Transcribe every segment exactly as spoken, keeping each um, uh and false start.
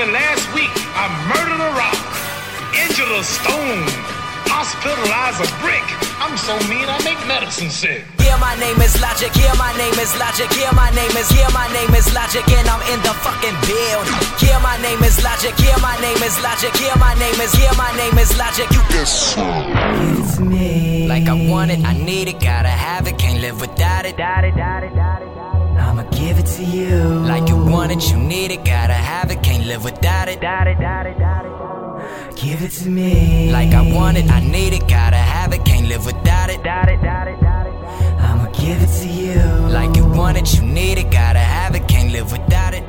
only last week I murdered a rock, injured a stone, hospitalized a brick. I'm so mean I make medicine sick. Yeah, my name is Logic, yeah, my name is Logic, yeah, my name is, yeah, my name is Logic, and I'm in the fucking building. Yeah, my name is Logic, yeah, my name is Logic, yeah, my name is, yeah, my name is Logic. You It's me. like I want it, I need it, gotta have it, can't live without it. I'ma give it to you. Like you want it, you need it, gotta have it, can't live without it. Give it to me. Like I want it, I need it, gotta have it, can't live without it. I'ma give it to you. Like you want it, you need it, gotta have it, can't live without it.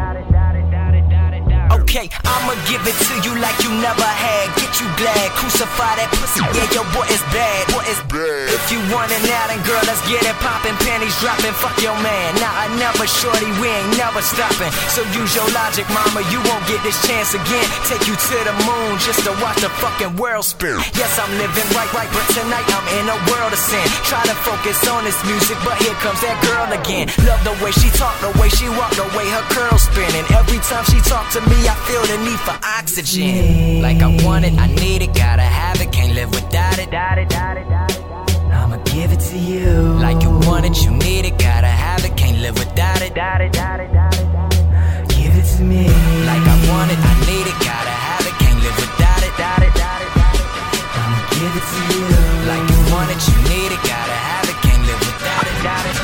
Okay, I'ma give it to you like you never had. Get you glad, crucify that pussy, yeah, your boy is bad. Boy is bad. If you want it now, then girl, let's get it poppin'. Panties dropping, fuck your man. Nah, I never, shorty, we ain't never stopping. So use your logic, mama, you won't get this chance again. Take you to the moon just to watch the fucking world spin. Yes, I'm living right, right, but tonight I'm in a world of sin. Try to focus on this music, but here comes that girl again. Love the way she talk, the way she walk, the way her curls spin. And every time she talk to me, I feel the need for oxygen. Like I want it, I need it, gotta have it, can't live without it. I'ma give it to you. Like you want it, you need it, gotta have it, can't live without it. Give it to me. Like I want it, I need it, gotta have it, can't live without it. I'ma give it to you. Like you want it, you need it, gotta have it, can't live without it.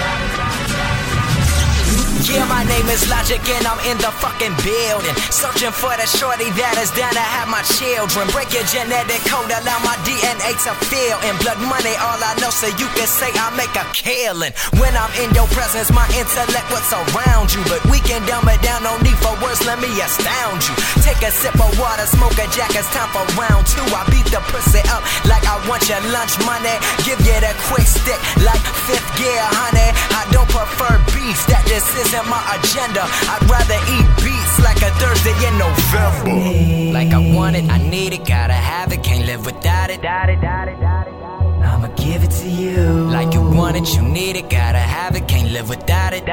Yeah, my name is Logic and I'm in the fucking building. Searching for the shorty that is down to have my children. Break your genetic code, allow my D N A to fill in. Blood money, all I know, so you can say I make a killing. When I'm in your presence, my intellect what's around you. But we can dumb it down, no need for words, let me astound you. Take a sip of water, smoke a jack, it's time for round two. I beat the pussy up like I want your lunch money. Give you the quick stick like fifth gear, honey. I don't prefer beef, that just isn't my agenda. I'd rather eat beats like a Thursday in November. Like I want it, I need it, gotta have it, can't live without it. I'ma give it to you. Like you want it, you need it, gotta have it, can't live without it.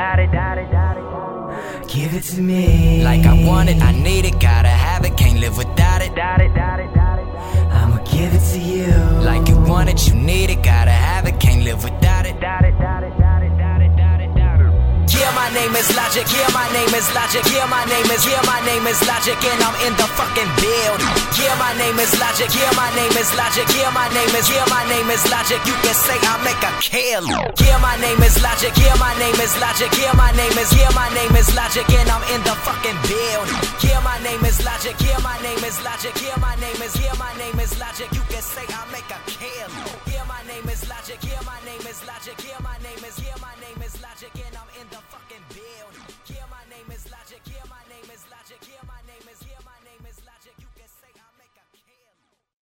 Give it to me. Like I want it, I need it, gotta have it, can't live without it. I'ma give it to you. Like you want it, you need it, gotta have it, can't live without it. Yeah, my name is Logic, yeah, my name is Logic, yeah, my name is, yeah, my name is Logic, and I'm in the fucking building. Yeah, my name is Logic, yeah, my name is Logic, yeah, my name is, yeah, my name is Logic, you can say I make a kill. Yeah, my name is Logic, yeah, my name is Logic, yeah, my name is, yeah, my name is Logic, and I'm in the fucking building. Yeah, my name is Logic, yeah, my name is Logic, yeah, my name is, yeah, my name is Logic, you can say I make a kill. Yeah, my name is Logic, yeah, my name is Logic, yeah, my